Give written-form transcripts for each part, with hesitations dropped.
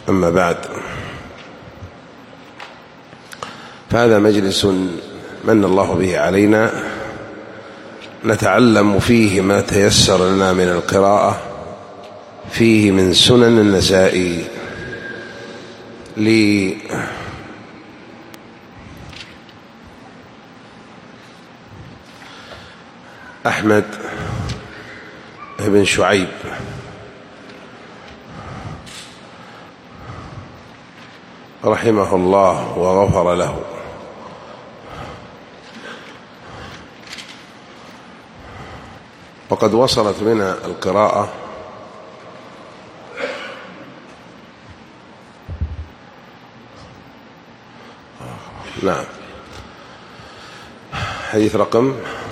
أما بعد، فهذا مجلس من الله به علينا نتعلم فيه ما تيسر لنا من القراءة فيه من سنن النسائي لأحمد بن شعيب رحمه الله وغفر له. وقد وصلت بنا القراءة نعم حديث رقم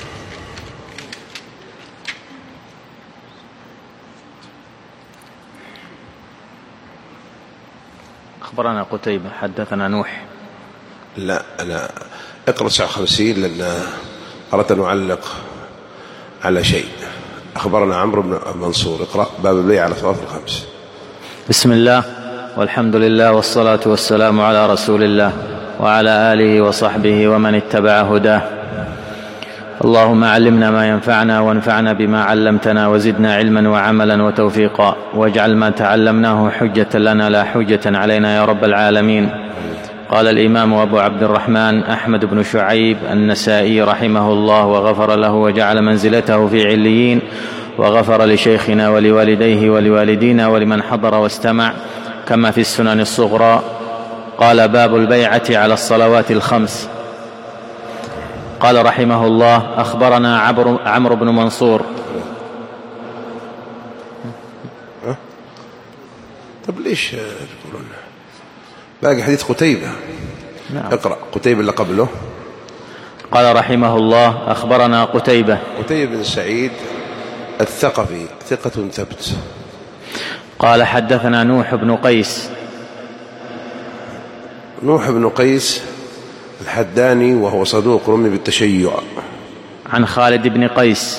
أخبرنا قتيبة حدثنا نوح. لا أنا اقرأ 59 لأن أردت أن أعلق على شيء. أخبرنا عمرو بن منصور. اقرأ باب البيع على صلاة الخمس. بسم الله والحمد لله والصلاة والسلام على رسول الله وعلى آله وصحبه ومن اتبع هداه. اللهم علمنا ما ينفعنا وانفعنا بما علمتنا وزدنا علما وعملا وتوفيقا، واجعل ما تعلمناه حجة لنا لا حجة علينا يا رب العالمين. قال الإمام أبو عبد الرحمن أحمد بن شعيب النسائي رحمه الله وغفر له وجعل منزلته في عليين، وغفر لشيخنا ولوالديه ولوالدينا ولمن حضر واستمع كما في السنن الصغرى. قال باب البيعة على الصلوات الخمس. قال رحمه الله أخبرنا عمرو بن منصور. طب ليش تقولون باقي حديث قتيبة؟ نعم. اقرأ قتيبة اللي قبله. قال رحمه الله أخبرنا قتيبة بن سعيد الثقفي ثقة ثبت. قال حدثنا نوح بن قيس. نوح بن قيس الحداني وهو صدوق رمي بالتشيع. عن خالد بن قيس.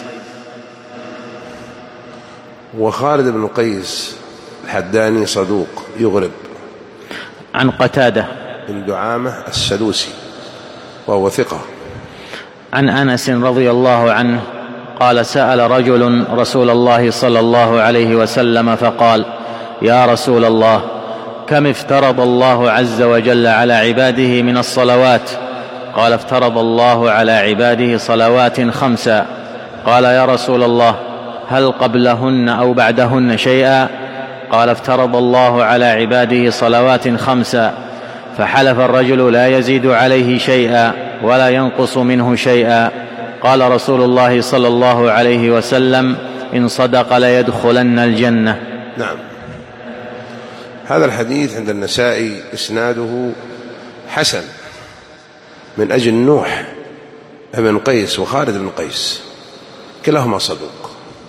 وخالد بن قيس الحداني صدوق يغرب. عن قتادة بن دعامة السدوسي وهو ثقة. عن أنس رضي الله عنه قال سأل رجل رسول الله صلى الله عليه وسلم فقال يا رسول الله كم افترض الله عز وجل على عباده من الصلوات؟ قال افترض الله على عباده صلوات 5. قال يا رسول الله هل قبلهن أو بعدهن شيئا؟ قال افترض الله على عباده صلوات 5. فحلف الرجل لا يزيد عليه شيئا ولا ينقص منه شيئا. قال رسول الله صلى الله عليه وسلم إن صدق ليدخلن الجنة. نعم. هذا الحديث عند النسائي إسناده حسن من أجل نوح بن قيس وخالد بن قيس كلاهما صدوق.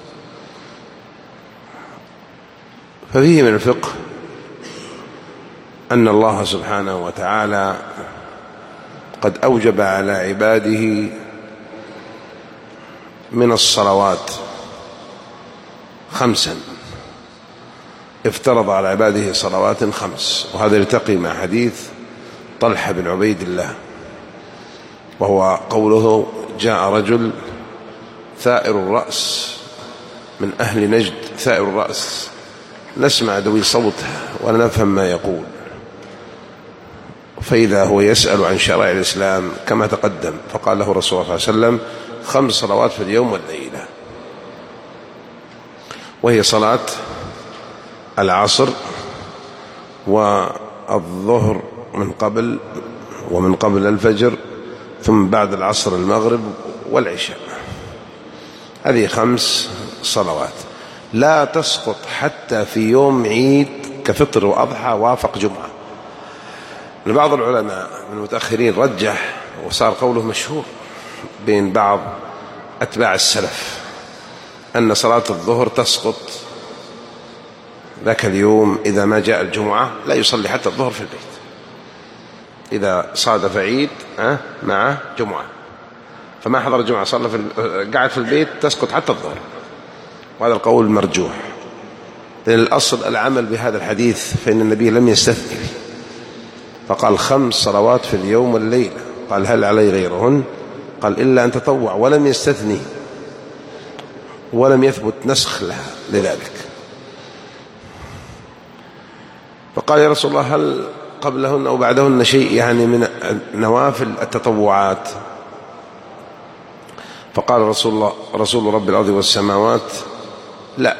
ففيه من الفقه أن الله سبحانه وتعالى قد أوجب على عباده من الصلوات 5. افترض على عباده صلوات 5. وهذا يلتقي مع حديث طلحة بن عبيد الله وهو قوله جاء رجل ثائر الرأس من أهل نجد ثائر الرأس نسمع دوي صوته ولا نفهم ما يقول، فإذا هو يسأل عن شرائع الإسلام كما تقدم، فقال له رسول الله صلى الله عليه وسلم 5 صلوات في اليوم والليلة، وهي صلاة العصر والظهر ومن قبل الفجر، ثم بعد العصر المغرب والعشاء. هذه 5 صلوات لا تسقط حتى في يوم عيد كفطر وأضحى وافق جمعة. بعض العلماء من المتأخرين رجح وصار قوله مشهور بين بعض أتباع السلف أن صلاة الظهر تسقط ذاك اليوم إذا ما جاء الجمعة، لا يصلي حتى الظهر في البيت إذا صادف عيد مع جمعة، فما حضر الجمعة صلى قاعد في البيت تسقط حتى الظهر، وهذا القول مرجوح. لأن الأصل العمل بهذا الحديث، فإن النبي لم يستثني فقال 5 صلوات في اليوم والليلة. قال هل علي غيرهن؟ قال إلا أن تطوع، ولم يستثني ولم يثبت نسخ لها لذلك. فقال يا رسول الله هل قبلهن أو بعدهن شيء يعني من نوافل التطوعات؟ فقال رسول رب الأرض والسماوات لا.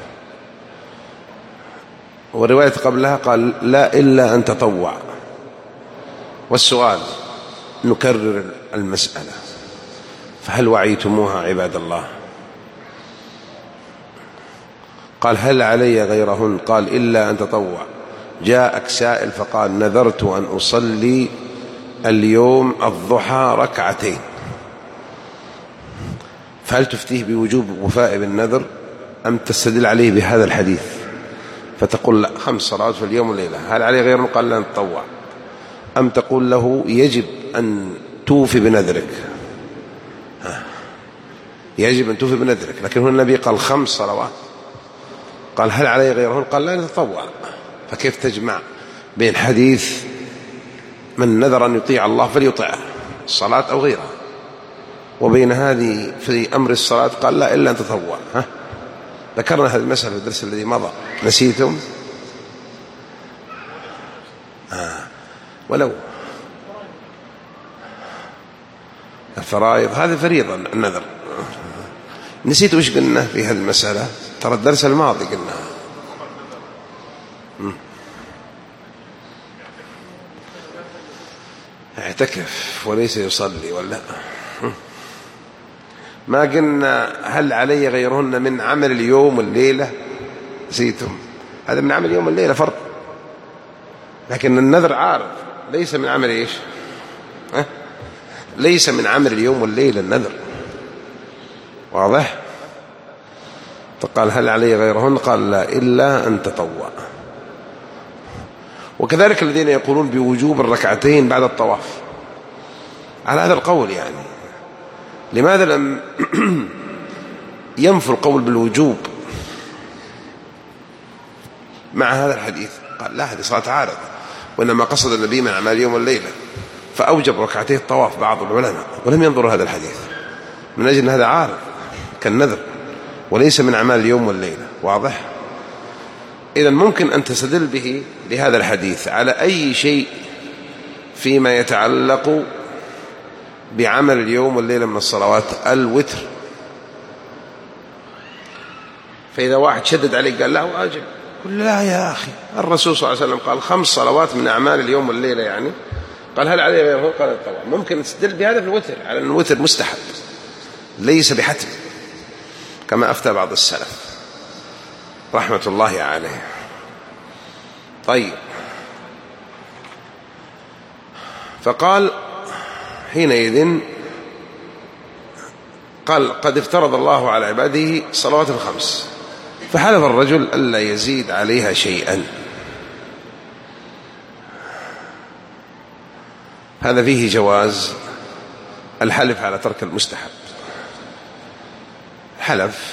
والرواية قبلها قال لا إلا أن تطوع. والسؤال نكرر المسألة، فهل وعيتموها عباد الله؟ قال هل علي غيرهن؟ قال إلا أن تطوع. جاءك سائل فقال نذرت أن أصلي اليوم الضحى 2 ركعتين، فهل تفتيه بوجوب وفاء بالنذر أم تستدل عليه بهذا الحديث فتقول لا 5 صلوات في اليوم والليلة؟ هل عليه غيرهن؟ قال لا أن تطوع. أم تقول له يجب أن توفي بنذرك؟ يجب أن توفي بنذرك، لكن هنا النبي قال 5 صلوات. قال هل علي غيرهن؟ قال لا نتطوع. فكيف تجمع بين حديث من نذر أن يطيع الله فليطيعه الصلاة أو غيرها، وبين هذه في أمر الصلاة قال لا إلا أن تطوع؟ ذكرنا هذه المسألة في الدرس الذي مضى، نسيتم؟ ولو الفرائض هذه فريضة النذر. نسيت وش قلنا في هذه المسألة؟ ترى الدرس الماضي قلنا اعتكف وليس يصلي، ولا ما قلنا هل علي غيرهن من عمل اليوم والليلة؟ نسيتم؟ هذا من عمل اليوم والليلة فرق، لكن النذر عارض ليس من عمل ايش؟ ليس من عمل اليوم والليلة النذر، واضح؟ فقال هل علي غيرهن؟ قال لا إلا أن تطوع. وكذلك الذين يقولون بوجوب 2 ركعتين بعد الطواف على هذا القول، يعني لماذا لم ينفوا القول بالوجوب مع هذا الحديث؟ قال لا، هذه صلاة عارضة، وإنما قصد النبي من أعمال اليوم والليلة فأوجب 2 ركعتي الطواف بعض العلماء، ولم ينظروا هذا الحديث من أجل أن هذا عارض كالنذر وليس من أعمال اليوم والليلة، واضح؟ إذن ممكن أن تستدل به لهذا الحديث على أي شيء فيما يتعلق بعمل اليوم والليلة من الصلوات. الوتر، فإذا واحد شدد عليك قال لا واجب، قل لا يا أخي، الرسول صلى الله عليه وسلم قال 5 صلوات من أعمال اليوم والليلة، يعني قال هل عليه غيره؟ قال طبعا. ممكن تستدل بهذا في الوتر على أن الوتر مستحب ليس بحتم، كما أفتى بعض السلف رحمة الله عليه. طيب، فقال حينئذ قال قد افترض الله على عباده صلوات 5، فحلف الرجل ألا يزيد عليها شيئا. هذا فيه جواز الحلف على ترك المستحب. حلف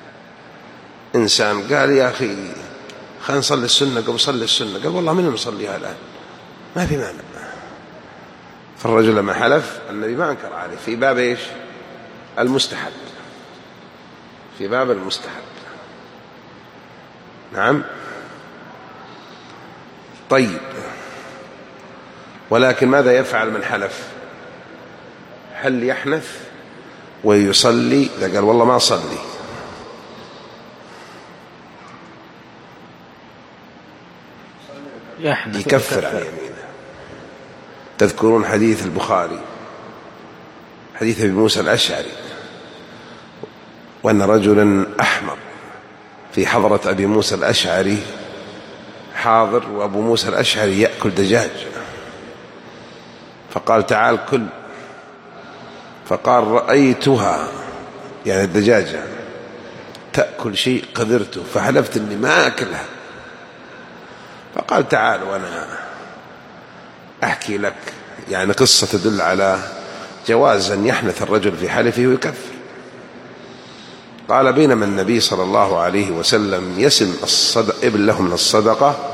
إنسان قال يا أخي خلينا نصلي السنة، قبل صلي السنة، قال والله من نصليها الآن، ما في مانع. فالرجل لما حلف النبي ما أنكر عليه في باب إيش؟ المستحب، في باب المستحب. نعم. طيب، ولكن ماذا يفعل من حلف؟ هل يحنث ويصلي؟ إذا قال والله ما أصلي، يكفر عن يمينه. تذكرون حديث البخاري، حديث أبي موسى الأشعري، وأن رجلا أحمر في حضرة أبي موسى الأشعري حاضر، وأبو موسى الأشعري يأكل دجاج، فقال تعال كل، فقال رأيتها يعني الدجاجة تأكل شيء قدرته فحلفت أني ما أكلها، فقال تعال وأنا أحكي لك يعني قصة تدل على جواز أن يحنث الرجل في حلفه ويكفر. قال بينما النبي صلى الله عليه وسلم يسم إبل له من الصدقة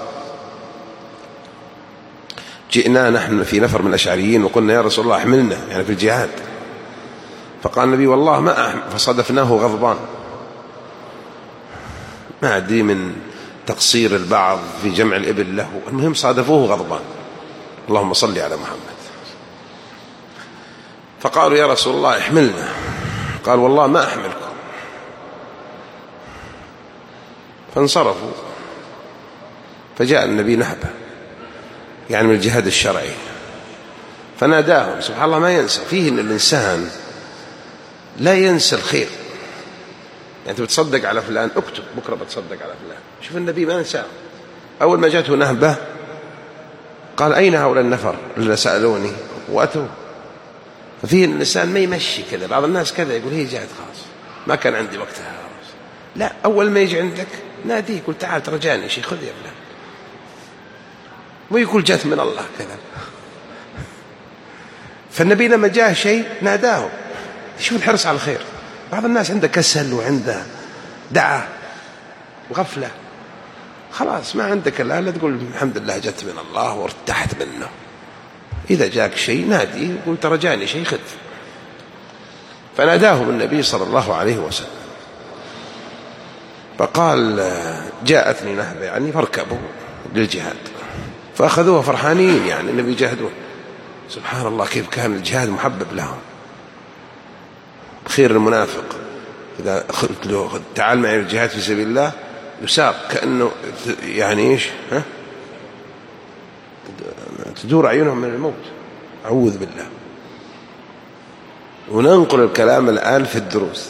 جئنا نحن في نفر من الأشعريين وقلنا يا رسول الله احملنا، يعني في الجهاد. فقال النبي والله ما أحمل، فصدفناه غضبان. ما أدري من تقصير البعض في جمع الإبل له، المهم صادفوه غضبان. اللهم صل على محمد. فقالوا يا رسول الله احملنا، قال والله ما أحملكم. فانصرفوا. فجاء النبي نهبة يعني من الجهاد الشرعي فناداهم. سبحان الله ما ينسى، فيه ان الإنسان لا ينسى الخير. يعني انت بتصدق على فلان اكتب بكرة بتصدق على فلان. شوف النبي ما نساه. أول ما جاءته نهبة قال أين هؤلاء النفر اللي سألوني وأتوا. ففيه ان الإنسان ما يمشي كذا. بعض الناس كذا يقول هي جهاد خاص ما كان عندي وقتها. لا، أول ما يجي عندك ناديه يقول تعال ترجاني شيء خذ يا فلان، ويقول جات من الله كذا. فالنبي لما جاء شيء ناداه. شوف الحرص على الخير. بعض الناس عنده كسل وعنده دعة وغفلة، خلاص ما عندك لا تقول الحمد لله جت من الله وارتحت منه. إذا جاك شيء نادي يقول ترجاني شيء خذ. فناداهم النبي صلى الله عليه وسلم فقال جاءتني نهبة يعني فاركبوا للجهاد. فأخذوها فرحانين، يعني النبي جاهدون. سبحان الله كيف كان الجهاد محبب لهم. خير المنافق إذا قلت له تعال معي الجهاد في سبيل الله يساق كأنه يعني إيش تدور عيونهم من الموت. أعوذ بالله. وننقل الكلام الآن في الدروس.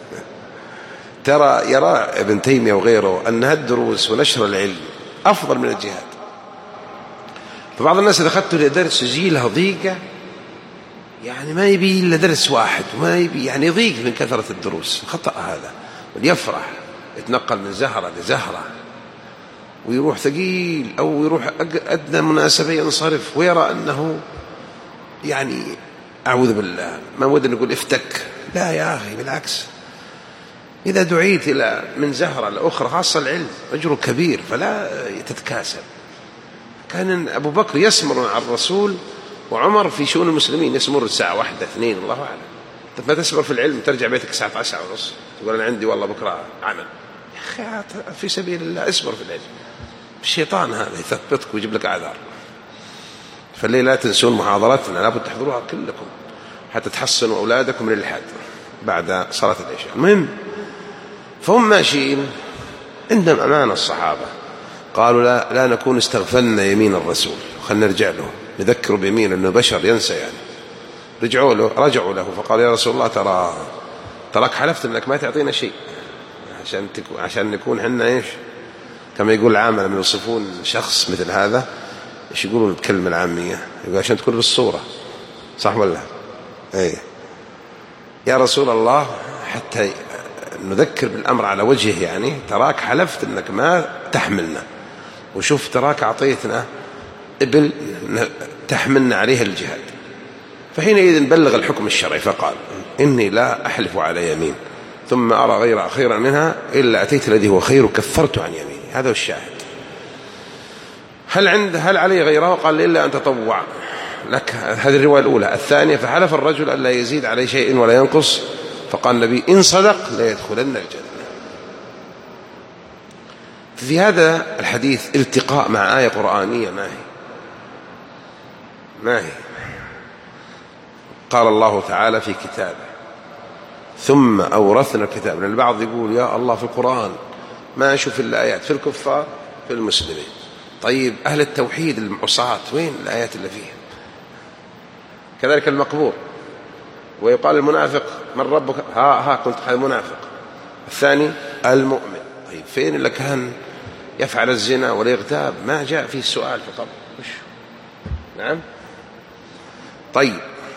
ترى يرى ابن تيمية وغيره أن الدروس ونشر العلم أفضل من الجهاد. فبعض الناس إذا أخذته لدرس يجيله ضيقة، يعني ما يبي إلا درس واحد وما يبي، يعني يضيق من كثرة الدروس. خطأ هذا. وليفرح يتنقل من زهرة لزهرة ويروح ثقيل أو يروح أدنى مناسبة ينصرف ويرى أنه يعني أعوذ بالله ما ودنا نقول افتك. لا يا أخي بالعكس، إذا دعيت إلى من زهرة لأخرى خاصة العلم أجره كبير فلا تتكاسل. كان أبو بكر يسمر على الرسول وعمر في شؤون المسلمين يسمر الساعة 1 2 الله أعلم. ما تسمر في العلم ترجع بيتك الساعة 10:30 تقول أنا عندي والله بكرة عمل. يا أخي في سبيل الله اسمر في العلم. الشيطان هذا يثبتك ويجيب لك أعذار. فالليلة لا تنسون محاضراتنا لابد تحضروها كلكم حتى تحصنوا أولادكم من الإلحاد بعد صلاة العشاء. المهم فهم ماشيين عندهم أمان الصحابة قالوا لا نكون استغفلنا يمين الرسول، خلنا نرجع له نذكره بيمين أنه بشر ينسى يعني. رجعوا له فقالوا يا رسول الله تراك حلفت أنك ما تعطينا شيء عشان نكون حنا إيش كما يقول العامة لما يوصفون شخص مثل هذا إيش يقولون الكلمة العامية يقول عشان تكون بالصورة صح ولا إيه. يا رسول الله حتى نذكر بالأمر على وجهه يعني تراك حلفت أنك ما تحملنا وشوف تراك أعطيتنا إبل تحملنا عليها الجهاد. فحينئذ بلغ الحكم الشرعي فقال إني لا أحلف على يمين ثم أرى غير خيرا منها إلا أتيت الذي هو خير كفرت عن يميني. هذا هو الشاهد. هل علي غيره؟ قال إلا أن تطوع لك. هذه الرواية الأولى. الثانية فحلف الرجل أن لا يزيد عليه شيء ولا ينقص فقال النبي إن صدق لا يدخلن الجنة. في هذا الحديث التقاء مع آية قرآنية ما هي قال الله تعالى في كتابه ثم أورثنا الكتاب. لأن البعض يقول يا الله في القرآن ما أشوف الآيات في الكفار في المسلمين. طيب أهل التوحيد المعصاة وين الآيات اللي فيها؟ كذلك المقبور. ويقال المنافق من ربك قلت هذا منافق. الثاني المؤمن. طيب فين اللي كان يفعل الزنا ولا يغتاب ما جاء فيه السؤال في القبر وش نعم. طيب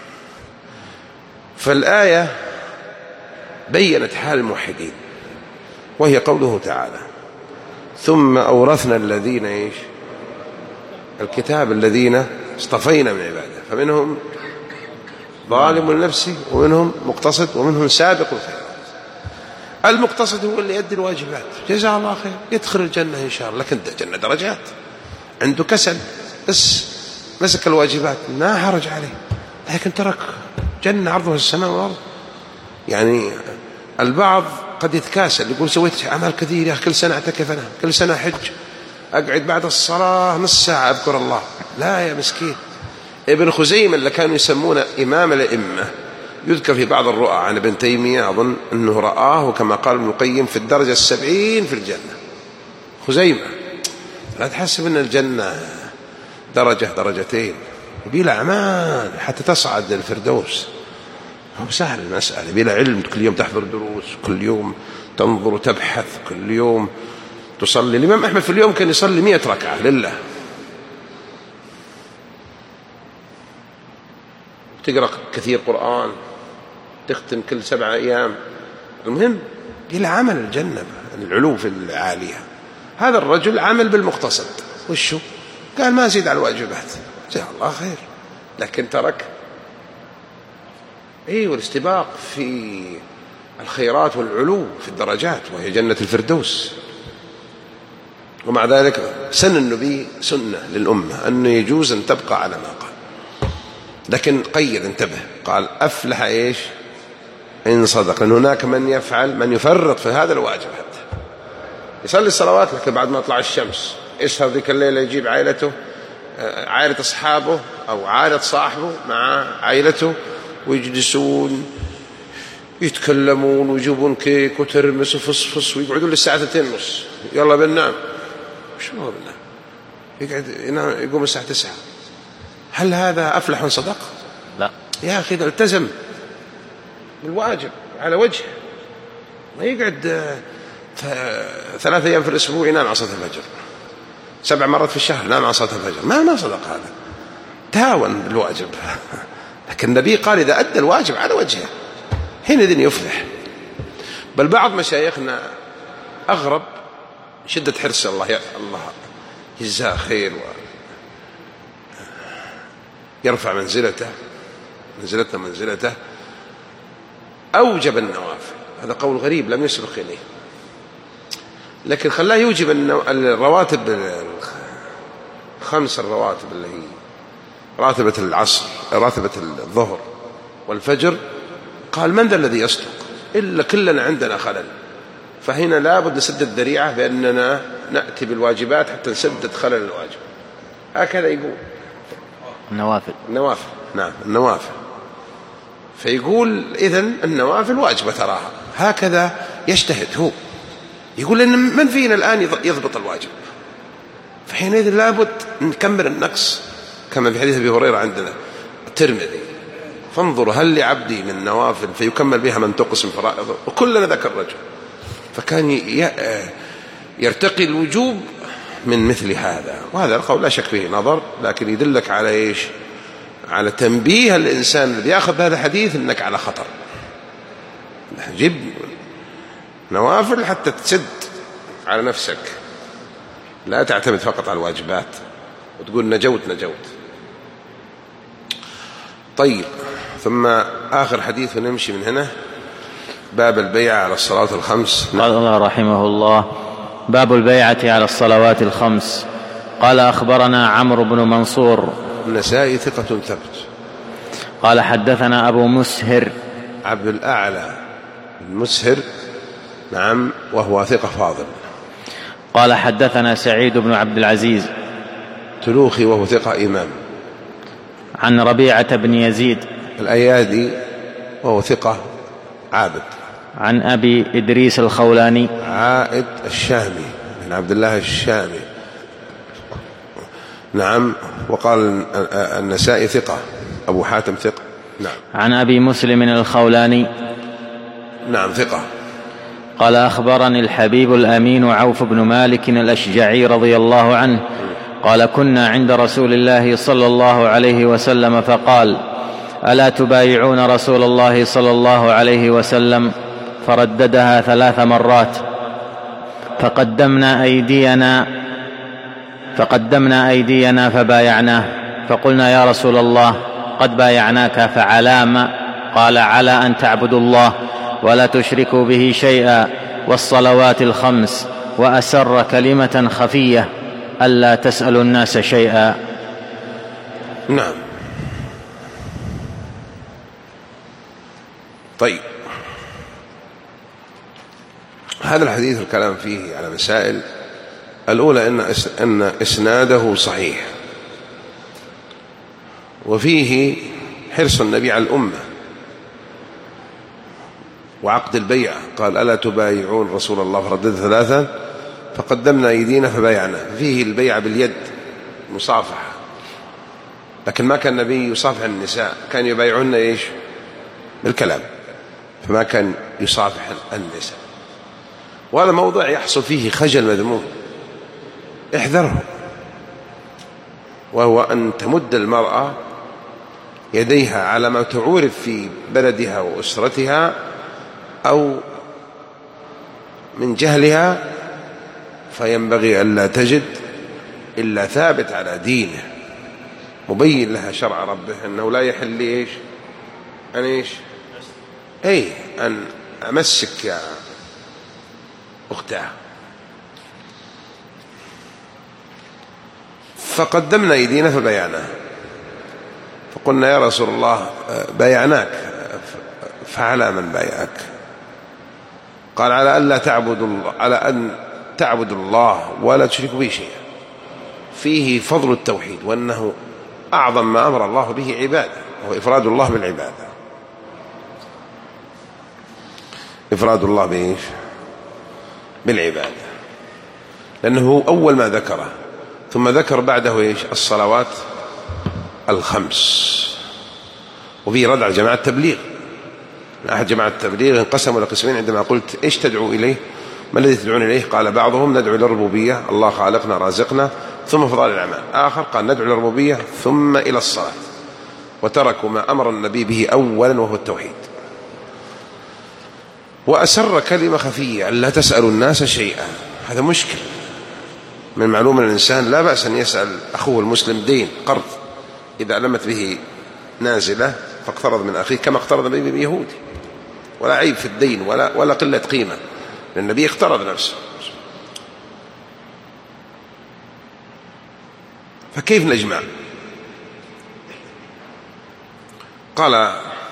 فالآية بيّنت حال الموحدين وهي قوله تعالى ثم أورثنا الذين إيش الكتاب الذين اصطفينا من عباده فمنهم ظالم لنفسه ومنهم مقتصد ومنهم سابق الخيرات. المقتصد هو اللي يؤدي الواجبات، جزاه الله خير، يدخل الجنة إن شاء الله. لكن الجنة درجات، عنده كسل بس مسك الواجبات ما حرج عليه، لكن ترك جنة عرضها السماء والأرض. يعني البعض قد يتكاسل يقول سويت أعمال كثير يا أخي، كل سنة أعتكف أنا، كل سنة حج، أقعد بعد الصلاة نص ساعة أذكر الله. لا يا مسكين. ابن خزيمة اللي كانوا يسمونه إمام الأئمة يذكر في بعض الرؤى عن ابن تيمية أظن أنه رآه كما قال ابن القيم في الدرجة 70 في الجنة. خزيمة. لا تحسب أن الجنة درجة درجتين، بلا أعمال حتى تصعد للفردوس. هو سهل المسألة، بلا علم، كل يوم تحضر دروس، كل يوم تنظر وتبحث، كل يوم تصلي. الإمام أحمد في اليوم كان يصلي 100 ركعة لله، تقرأ كثير قرآن، تختم كل 7 أيام. المهم إلى عمل الجنة، العلو في العالية. هذا الرجل عمل بالمقتصد، وشو قال ما زيد على الواجبات، جزاه الله خير، لكن ترك والاستباق في الخيرات والعلو في الدرجات وهي جنة الفردوس. ومع ذلك سن النبي سنة للأمة أنه يجوز أن تبقى على ما قال، لكن قيد، انتبه، قال أفلح إن صدق، لأن هناك من يفرط في هذا الواجب، حتى يصلي الصلوات لكن بعد ما طلع الشمس يسهر ذيك الليلة، يجيب عائلته، عائلة أصحابه أو عائلة صاحبه مع عائلته، ويجلسون يتكلمون ويجيبون كيك وترمس وفصفص ويقعدون للساعة 2:30، يلا بننام. شو هو بننام؟ يقعد ينام، يقوم الساعة 9. هل هذا أفلح إن صدق؟ لا يا أخي، إذا التزم بالواجب على وجهه، ما يقعد 3 أيام في الأسبوع ينام عن صلاة الفجر، 7 مرات في الشهر ينام عن صلاة الفجر، ما صدق هذا، تهاون بالواجب. لكن النبي قال إذا أدى الواجب على وجهه حينئذ يفلح. بل بعض مشايخنا أغرب شدة حرص، الله يجزاه خير ويرفع منزلته، أوجب النوافل. هذا قول غريب لم يسبق إليه، لكن خلاه يوجب الرواتب 5 الرواتب اللي هي راتبة العصر، راتبة الظهر والفجر. قال من ذا الذي يصدق إلا كلنا عندنا خلل، فهنا لابد نسد الذريعة بأننا نأتي بالواجبات حتى نسدد خلل الواجب. هكذا يقول النوافل. نعم النوافل. فيقول إذن النوافل واجبة تراها، هكذا يجتهد هو. يقول إن من فينا الآن يضبط الواجب، فحينئذ لابد نكمل النقص، كما في حديث أبي هريرة عندنا الترمذي، فانظر هل لعبدي من نوافل فيكمل بها من تقسم فرائضه، وكلنا ذاك الرجل. فكان يرتقي الوجوب من مثل هذا. وهذا القول لا شك فيه نظر، لكن يدلك على على تنبيه الإنسان الذي يأخذ هذا الحديث أنك على خطر. جيب نوافل حتى تسد على نفسك، لا تعتمد فقط على الواجبات وتقول نجوت. طيب، ثم آخر حديث ونمشي من هنا، باب البيعة على الصلوات الخمس. قال الله رحمه الله: باب البيعة على الصلوات الخمس. قال أخبرنا عمرو بن منصور، النسائي ثقة ثبت. قال حدثنا أبو مسهر عبد الأعلى المسهر، نعم، وهو ثقة فاضل. قال حدثنا سعيد بن عبد العزيز تلوخي وهو ثقة إمام. عن ربيعة بن يزيد الأيادي وهو ثقة عابد. عن أبي إدريس الخولاني عائد الشامي بن عبد الله الشامي، نعم. وقال النسائي ثقة. أبو حاتم ثقة، نعم. عن أبي مسلم الخولاني، نعم، ثقة. قال أخبرني الحبيب الأمين عوف بن مالك الأشجعي رضي الله عنه قال: كنا عند رسول الله صلى الله عليه وسلم فقال: ألا تبايعون رسول الله صلى الله عليه وسلم؟ فرددها 3 مرات، فقدمنا أيدينا فبايعناه، فقلنا: يا رسول الله، قد بايعناك، فعلام؟ قال: على أن تعبدوا الله ولا تشركوا به شيئا والصلوات الخمس، وأسر كلمة خفية ألا تسألوا الناس شيئا. نعم. طيب، هذا الحديث الكلام فيه على مسائل. الأولى أن إسناده صحيح، وفيه حرص النبي على الأمة وعقد البيعة. قال: ألا تبايعون رسول الله؟ فردد ثلاثا فقدمنا أيدينا فبايعنا. فيه البيعة باليد، مصافحة، لكن ما كان النبي يصافح النساء، كان يبايعون إيش؟ بالكلام، فما كان يصافح النساء. وهذا موضوع يحصل فيه خجل مذموم، احذره، وهو أن تمد المرأة يديها على ما تعورف في بلدها وأسرتها أو من جهلها، فينبغي ألا تجد إلا ثابت على دينه مبين لها شرع ربه أنه لا يحل إيش؟ أن إيش؟ أن أمسك يا أختها. فقدمنا أيدينا فبايعناها، فقلنا: يا رسول الله بايعناك، فعلى من بايعك؟ قال: على أن تعبدوا الله ولا تشركوا به شيئا. فيه فضل التوحيد، وأنه أعظم ما أمر الله به عباده، وهو إفراد الله بالعبادة. إفراد الله بإيش؟ بالعبادة، لأنه أول ما ذكره، ثم ذكر بعده إيش؟ الصلوات الخمس. وفيه رد على جماعة التبليغ. أحد جماعة التبليغ انقسموا إلى قسمين عندما قلت: إيش تدعو إليه؟ ما الذي تدعون إليه؟ قال بعضهم: ندعو إلى الربوبية، الله خالقنا رازقنا، ثم فضائل الأعمال. آخر قال: ندعو إلى الربوبية ثم إلى الصلاة، وتركوا ما أمر النبي به أولا وهو التوحيد. وأسر كلمة خفية: ألا تسألوا الناس شيئا. هذا مشكل. من معلوم الإنسان لا بأس أن يسأل أخوه المسلم دين، قرض، إذا علمت به نازلة فاقترض من أخيه كما اقترض به بيهودي، ولا عيب في الدين ولا قلة قيمة، لأن النبي اقترض نفسه. فكيف نجمع؟ قال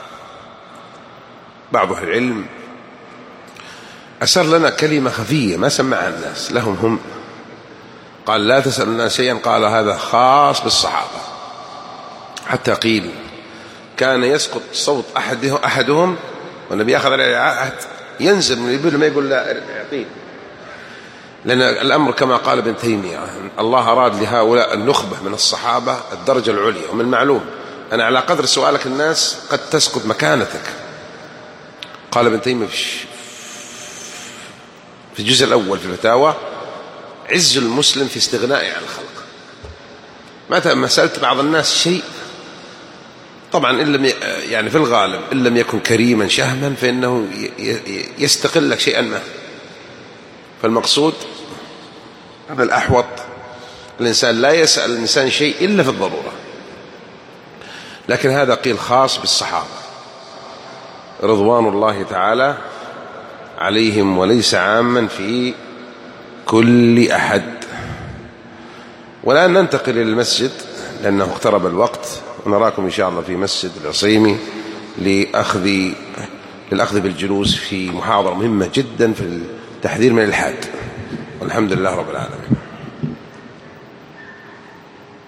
بعض أهل العلم: أسر لنا كلمة خفية ما سمعها الناس لهم هم. قال: لا تسأل الناس شيئا. قال: هذا خاص بالصحابة، حتى قيل كان يسقط صوت أحدهم والنبي يأخذ عليه عهد ينزل من الإبل ما يقول لا يعطيه، لأن الأمر كما قال ابن تيمية: الله أراد لهؤلاء النخبة من الصحابة الدرجة العليا، ومن معلوم أن على قدر سؤالك الناس قد تسقط مكانتك. قال ابن تيمية في الجزء الأول في الفتاوى: عز المسلم في استغنائه عن الخلق. متى ما سألت بعض الناس شيء، طبعا إن لم يعني في الغالب إن لم يكن كريما شهما فإنه يستقل لك شيئا ما. فالمقصود هذا الأحوط، الإنسان لا يسأل الإنسان شيء إلا في الضرورة. لكن هذا قيل خاص بالصحابة رضوان الله تعالى عليهم، وليس عاما في كل أحد. والآن ننتقل إلى المسجد لأنه اقترب الوقت، ونراكم إن شاء الله في مسجد العصيمي للأخذ بالجلوس في محاضرة مهمة جدا في التحذير من الإلحاد. والحمد لله رب العالمين.